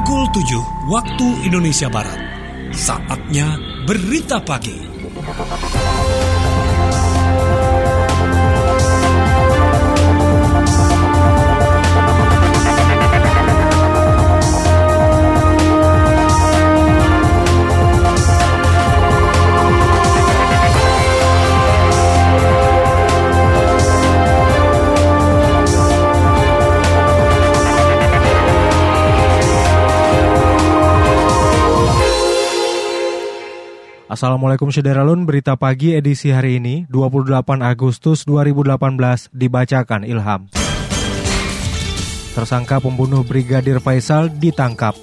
Pukul 7 waktu Indonesia Barat. Saatnya berita pagi. Assalamualaikum Syederalun, berita pagi edisi hari ini 28 Agustus 2018 dibacakan Ilham. Tersangka pembunuh Brigadir Faisal ditangkap.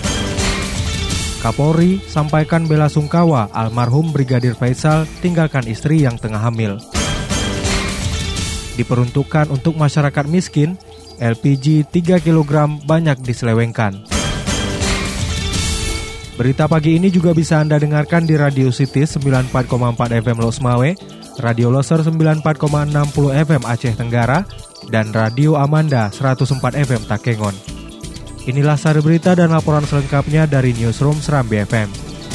Kapolri sampaikan bela sungkawa almarhum Brigadir Faisal tinggalkan istri yang tengah hamil. Diperuntukkan untuk masyarakat miskin, LPG 3 kg banyak diselewengkan. Berita pagi ini juga bisa Anda dengarkan di Radio City 94,4 FM Losmawe, Radio Loser 94,60 FM Aceh Tenggara, dan Radio Amanda 104 FM Takengon. Inilah sari berita dan laporan selengkapnya dari Newsroom Serambi FM.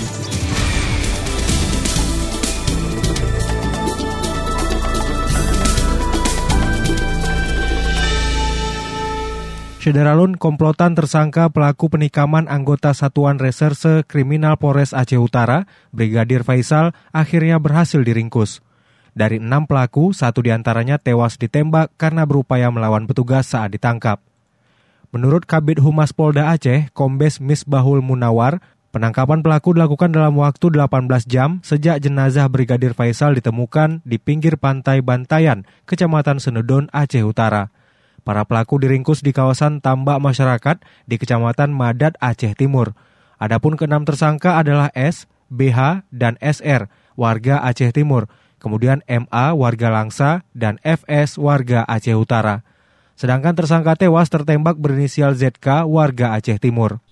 Syederalun, komplotan tersangka pelaku penikaman anggota Satuan Reserse Kriminal Polres Aceh Utara, Brigadir Faisal, akhirnya berhasil diringkus. Dari 6 pelaku, 1 diantaranya tewas ditembak karena berupaya melawan petugas saat ditangkap. Menurut Kabid Humas Polda Aceh, Kombes Misbahul Munawar, penangkapan pelaku dilakukan dalam waktu 18 jam sejak jenazah Brigadir Faisal ditemukan di pinggir pantai Bantayan, Kecamatan Senedon, Aceh Utara. Para pelaku diringkus di kawasan tambak masyarakat di Kecamatan Madat, Aceh Timur. Adapun ke-6 tersangka adalah S, BH, dan SR, warga Aceh Timur. Kemudian MA, warga Langsa, dan FS, warga Aceh Utara. Sedangkan tersangka tewas tertembak berinisial ZK, warga Aceh Timur.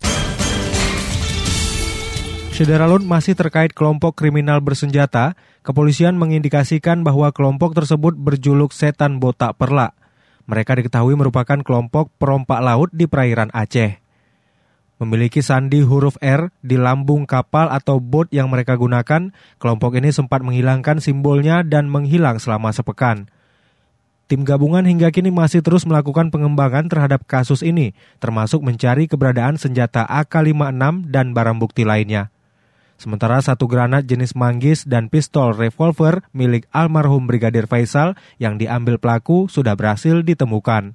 Syederalun, masih terkait kelompok kriminal bersenjata, kepolisian mengindikasikan bahwa kelompok tersebut berjuluk Setan Botak Perlak. Mereka diketahui merupakan kelompok perompak laut di perairan Aceh. Memiliki sandi huruf R di lambung kapal atau bot yang mereka gunakan, kelompok ini sempat menghilangkan simbolnya dan menghilang selama sepekan. Tim gabungan hingga kini masih terus melakukan pengembangan terhadap kasus ini, termasuk mencari keberadaan senjata AK-56 dan barang bukti lainnya. Sementara 1 granat jenis manggis dan pistol revolver milik almarhum Brigadir Faisal yang diambil pelaku sudah berhasil ditemukan.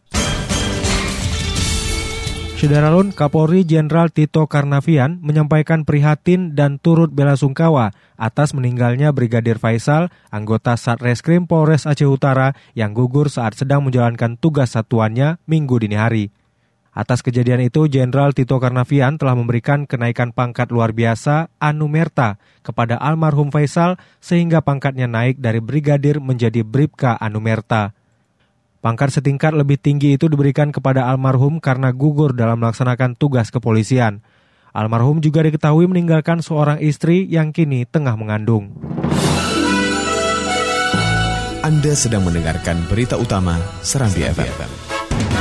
Syederalun, Kapolri Jenderal Tito Karnavian menyampaikan prihatin dan turut bela sungkawa atas meninggalnya Brigadir Faisal, anggota Satreskrim Polres Aceh Utara yang gugur saat sedang menjalankan tugas satuannya Minggu dini hari. Atas kejadian itu, Jenderal Tito Karnavian telah memberikan kenaikan pangkat luar biasa Anumerta kepada almarhum Faisal sehingga pangkatnya naik dari Brigadir menjadi Bribka Anumerta. Pangkat setingkat lebih tinggi itu diberikan kepada almarhum karena gugur dalam melaksanakan tugas kepolisian. Almarhum juga diketahui meninggalkan seorang istri yang kini tengah mengandung. Anda sedang mendengarkan berita utama Serambi FM.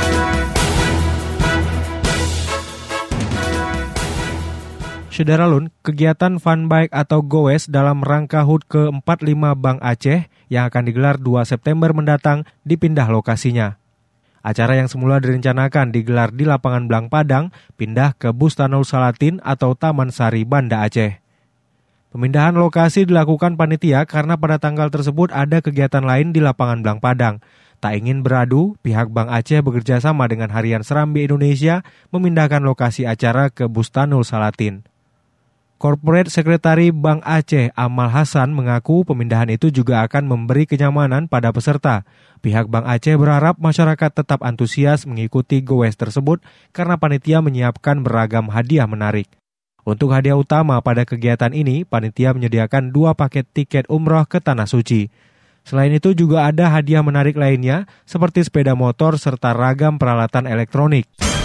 Syederalun, kegiatan Fun Bike atau Goes dalam rangka HUT ke-45 Bank Aceh yang akan digelar 2 September mendatang dipindah lokasinya. Acara yang semula direncanakan digelar di lapangan Blang Padang pindah ke Bustanul Salatin atau Taman Sari Banda Aceh. Pemindahan lokasi dilakukan panitia karena pada tanggal tersebut ada kegiatan lain di lapangan Blang Padang. Tak ingin beradu, pihak Bank Aceh bekerja sama dengan Harian Serambi Indonesia memindahkan lokasi acara ke Bustanul Salatin. Corporate Sekretari Bank Aceh Amal Hasan mengaku pemindahan itu juga akan memberi kenyamanan pada peserta. Pihak Bank Aceh berharap masyarakat tetap antusias mengikuti goes tersebut karena panitia menyiapkan beragam hadiah menarik. Untuk hadiah utama pada kegiatan ini, panitia menyediakan 2 paket tiket umroh ke Tanah Suci. Selain itu juga ada hadiah menarik lainnya seperti sepeda motor serta ragam peralatan elektronik.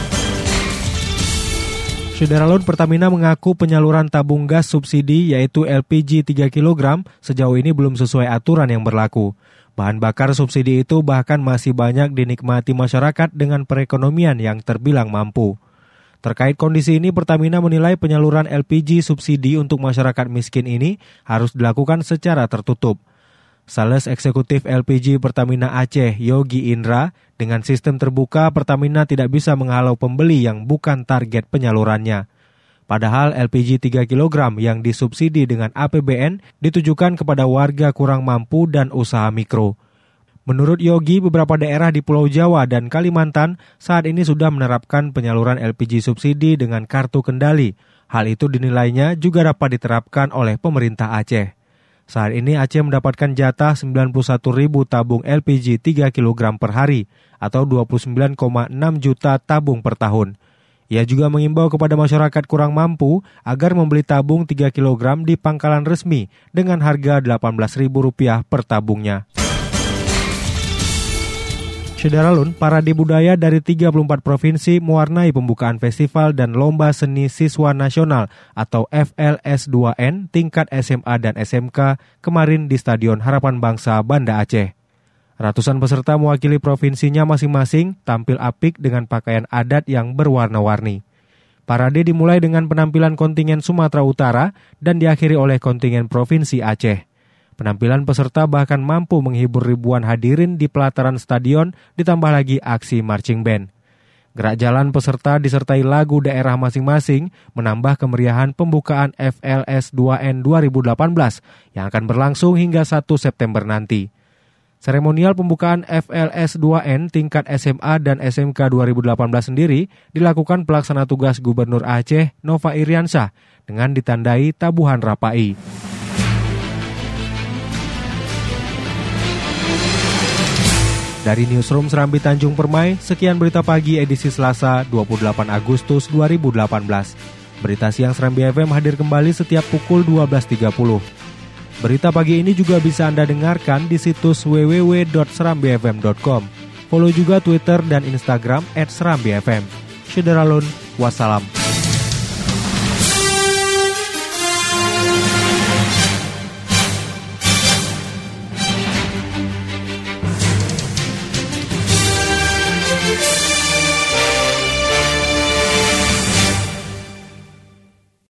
Syederalun, Pertamina mengaku penyaluran tabung gas subsidi yaitu LPG 3 kg sejauh ini belum sesuai aturan yang berlaku. Bahan bakar subsidi itu bahkan masih banyak dinikmati masyarakat dengan perekonomian yang terbilang mampu. Terkait kondisi ini, Pertamina menilai penyaluran LPG subsidi untuk masyarakat miskin ini harus dilakukan secara tertutup. Sales Eksekutif LPG Pertamina Aceh, Yogi Indra, dengan sistem terbuka, Pertamina tidak bisa menghalau pembeli yang bukan target penyalurannya. Padahal LPG 3 kg yang disubsidi dengan APBN ditujukan kepada warga kurang mampu dan usaha mikro. Menurut Yogi, beberapa daerah di Pulau Jawa dan Kalimantan saat ini sudah menerapkan penyaluran LPG subsidi dengan kartu kendali. Hal itu dinilainya juga dapat diterapkan oleh pemerintah Aceh. Saat ini Aceh mendapatkan jatah 91.000 tabung LPG 3 kg per hari atau 29,6 juta tabung per tahun. Ia juga mengimbau kepada masyarakat kurang mampu agar membeli tabung 3 kg di pangkalan resmi dengan harga Rp18.000 per tabungnya. Syederalun, parade budaya dari 34 provinsi mewarnai pembukaan festival dan lomba seni siswa nasional atau FLS2N tingkat SMA dan SMK kemarin di Stadion Harapan Bangsa Banda Aceh. Ratusan peserta mewakili provinsinya masing-masing tampil apik dengan pakaian adat yang berwarna-warni. Parade dimulai dengan penampilan kontingen Sumatera Utara dan diakhiri oleh kontingen Provinsi Aceh. Penampilan peserta bahkan mampu menghibur ribuan hadirin di pelataran stadion, ditambah lagi aksi marching band. Gerak jalan peserta disertai lagu daerah masing-masing menambah kemeriahan pembukaan FLS2N 2018 yang akan berlangsung hingga 1 September nanti. Seremonial pembukaan FLS2N tingkat SMA dan SMK 2018 sendiri dilakukan pelaksana tugas Gubernur Aceh Nova Iriansyah dengan ditandai tabuhan rapai. Dari Newsroom Serambi Tanjung Permai, sekian berita pagi edisi Selasa 28 Agustus 2018. Berita siang Serambi FM hadir kembali setiap pukul 12.30. Berita pagi ini juga bisa Anda dengarkan di situs www.serambifm.com. Follow juga Twitter dan Instagram @serambifm. Syederalun, wassalam.